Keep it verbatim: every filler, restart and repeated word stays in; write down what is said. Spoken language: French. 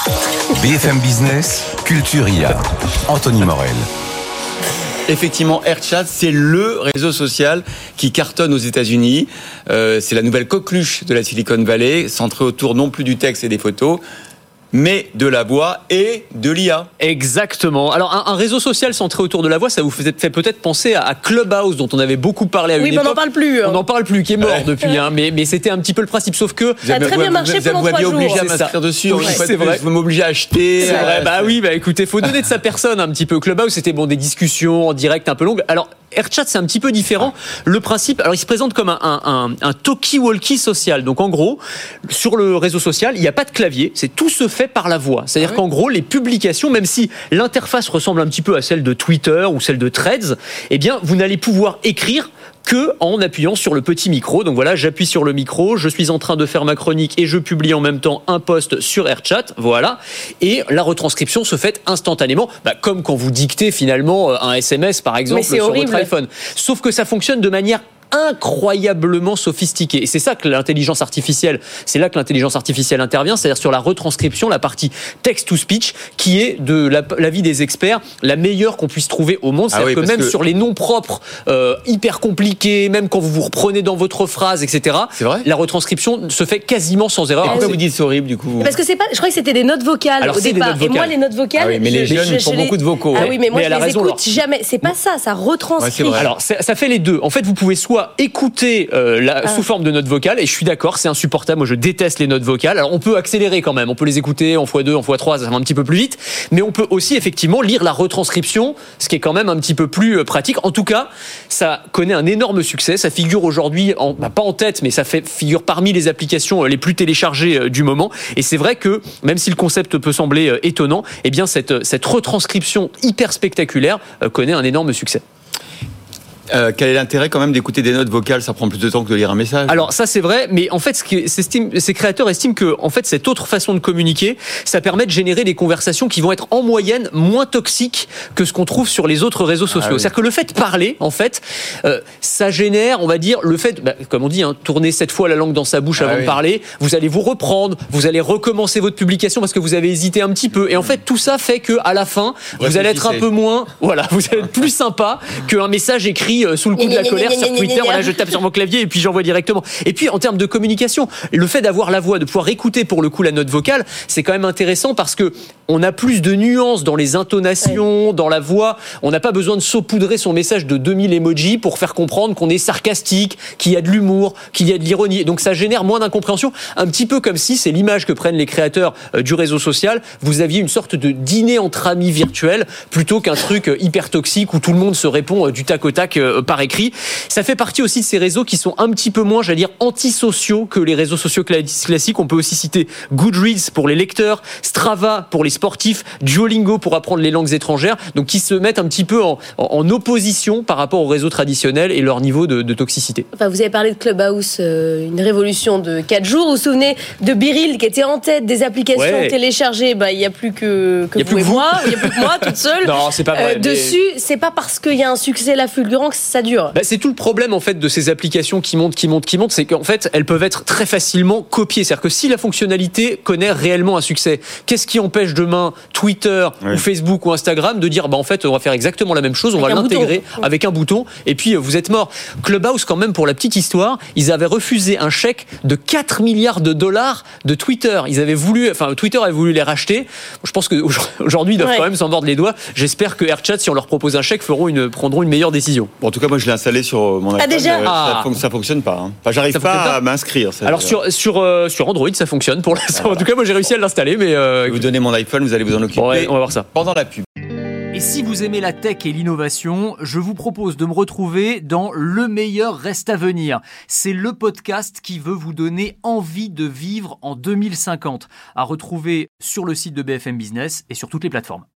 B F M Business, Culture I A, Anthony Morel. Effectivement, AirChat, c'est le réseau social qui cartonne aux États-Unis. Euh, c'est la nouvelle coqueluche de la Silicon Valley, centrée autour non plus du texte et des photos, mais de la voix et de l'I A. Exactement. Alors, un, un réseau social centré autour de la voix, ça vous fait, fait peut-être penser à, à Clubhouse, dont on avait beaucoup parlé à oui, une époque. Oui, mais on n'en parle plus. On n'en parle plus, qui est mort ouais. depuis. Hein, mais, mais c'était un petit peu le principe, sauf que... Ça a très bien marché pendant trois jours. Vous m'avez obligé à m'inscrire dessus. Oui, c'est vrai. Vous m'obligez à acheter. C'est vrai. Bah oui, bah écoutez, faut donner de sa personne un petit peu. Clubhouse, c'était bon, des discussions en direct un peu longues. Alors, AirChat, c'est un petit peu différent. Le principe, alors il se présente comme un, un, un, un talkie-walkie social. Donc en gros, sur le réseau social, il n'y a pas de clavier. C'est tout se fait par la voix. C'est-à-dire ah oui. qu'en gros, les publications, même si l'interface ressemble un petit peu à celle de Twitter ou celle de Threads, eh bien, vous n'allez pouvoir écrire que en appuyant sur le petit micro. Donc voilà, j'appuie sur le micro, je suis en train de faire ma chronique et je publie en même temps un post sur AirChat, voilà. Et la retranscription se fait instantanément, bah, comme quand vous dictez finalement un S M S par exemple sur horrible. votre iPhone. Sauf que ça fonctionne de manière incroyablement sophistiqué. Et c'est ça que l'intelligence artificielle, c'est là que l'intelligence artificielle intervient, c'est-à-dire sur la retranscription, la partie text-to-speech, qui est de la, l'avis des experts la meilleure qu'on puisse trouver au monde. C'est-à-dire ah oui, que même que... sur les noms propres, euh, hyper compliqués, même quand vous vous reprenez dans votre phrase, et cetera. C'est vrai ? La retranscription se fait quasiment sans erreur. Et pourquoi vous dites c'est horrible du coup ? Parce que c'est pas, je crois que c'était des notes vocales Alors, au départ. Et moi les notes vocales. Ah oui, mais les je, jeunes je, font je beaucoup les... de vocaux. Ah oui, mais moi mais je les raison, écoute alors. jamais. C'est pas ça, ça retranscrit. Ouais, alors ça, ça fait les deux. En fait, vous pouvez soit écouter euh, la, ah. sous forme de notes vocales, et je suis d'accord, c'est insupportable. Moi, je déteste les notes vocales. Alors, on peut accélérer quand même. On peut les écouter en fois deux, en fois trois, ça va un petit peu plus vite. Mais on peut aussi effectivement lire la retranscription, ce qui est quand même un petit peu plus pratique. En tout cas, ça connaît un énorme succès. Ça figure aujourd'hui, en, bah, pas en tête, mais ça fait figure parmi les applications les plus téléchargées du moment. Et c'est vrai que même si le concept peut sembler étonnant, eh bien cette cette retranscription hyper spectaculaire connaît un énorme succès. Euh, quel est l'intérêt quand même d'écouter des notes vocales ? Ça prend plus de temps que de lire un message. Alors ça c'est vrai, mais en fait ce qui, ces créateurs estiment que en fait cette autre façon de communiquer, ça permet de générer des conversations qui vont être en moyenne moins toxiques que ce qu'on trouve sur les autres réseaux sociaux. Ah oui. C'est-à-dire que le fait de parler, en fait, euh, ça génère, on va dire, le fait, bah, comme on dit, hein, tourner sept fois la langue dans sa bouche avant ah oui. de parler. Vous allez vous reprendre, vous allez recommencer votre publication parce que vous avez hésité un petit peu. Et en fait tout ça fait que à la fin, vous allez être un peu moins, voilà, vous allez être plus sympa qu'un message écrit sous le coup de la colère sur Twitter, voilà, je tape sur mon clavier et puis j'envoie directement. Et puis en termes de communication, le fait d'avoir la voix, de pouvoir écouter pour le coup la note vocale, c'est quand même intéressant parce que on a plus de nuances dans les intonations, ouais. dans la voix. On n'a pas besoin de saupoudrer son message de deux mille emojis pour faire comprendre qu'on est sarcastique, qu'il y a de l'humour, qu'il y a de l'ironie. Donc ça génère moins d'incompréhension, un petit peu comme si, c'est l'image que prennent les créateurs du réseau social, vous aviez une sorte de dîner entre amis virtuel plutôt qu'un truc hyper toxique où tout le monde se répond du tac au tac par écrit. Ça fait partie aussi de ces réseaux qui sont un petit peu moins, j'allais dire, antisociaux que les réseaux sociaux classiques. On peut aussi citer Goodreads pour les lecteurs, Strava pour les sportifs, Duolingo pour apprendre les langues étrangères, donc qui se mettent un petit peu en, en opposition par rapport aux réseaux traditionnels et leur niveau de, de toxicité. Enfin, vous avez parlé de Clubhouse, euh, une révolution de quatre jours. Vous vous souvenez de Biril qui était en tête des applications ouais. téléchargées. Bah, il n'y a plus que, que vous et vous. moi, il n'y a plus que moi toute seule. Non, c'est pas vrai. Euh, mais... Dessus, c'est pas parce qu'il y a un succès là fulgurant que ça dure. Bah, c'est tout le problème en fait de ces applications qui montent, qui montent, qui montent, c'est qu'en fait elles peuvent être très facilement copiées. C'est-à-dire que si la fonctionnalité connaît réellement un succès, qu'est-ce qui empêche demain Twitter oui. ou Facebook ou Instagram de dire bah en fait on va faire exactement la même chose, on avec va l'intégrer bouton. avec un bouton et puis vous êtes mort. Clubhouse quand même, pour la petite histoire, ils avaient refusé un chèque de quatre milliards de dollars de Twitter. Ils avaient voulu, enfin Twitter avait voulu les racheter. Je pense qu'aujourd'hui ils doivent ouais. quand même s'en mordre les doigts. J'espère que AirChat, si on leur propose un chèque, feront une, prendront une meilleure décision. Bon, en tout cas moi je l'ai installé sur mon iPhone. Ah, déjà euh, ah. ça, ça fonctionne pas. Hein. Enfin, j'arrive pas, pas à m'inscrire. Alors sur sur euh, sur Android ça fonctionne pour l'instant. Ah, en tout cas moi j'ai réussi à l'installer, mais euh... je vais vous donner mon iPhone, vous allez vous en occuper. Ouais, on va voir ça pendant la pub. Et si vous aimez la tech et l'innovation, je vous propose de me retrouver dans Le meilleur reste à venir. C'est le podcast qui veut vous donner envie de vivre en deux mille cinquante. À retrouver sur le site de B F M Business et sur toutes les plateformes.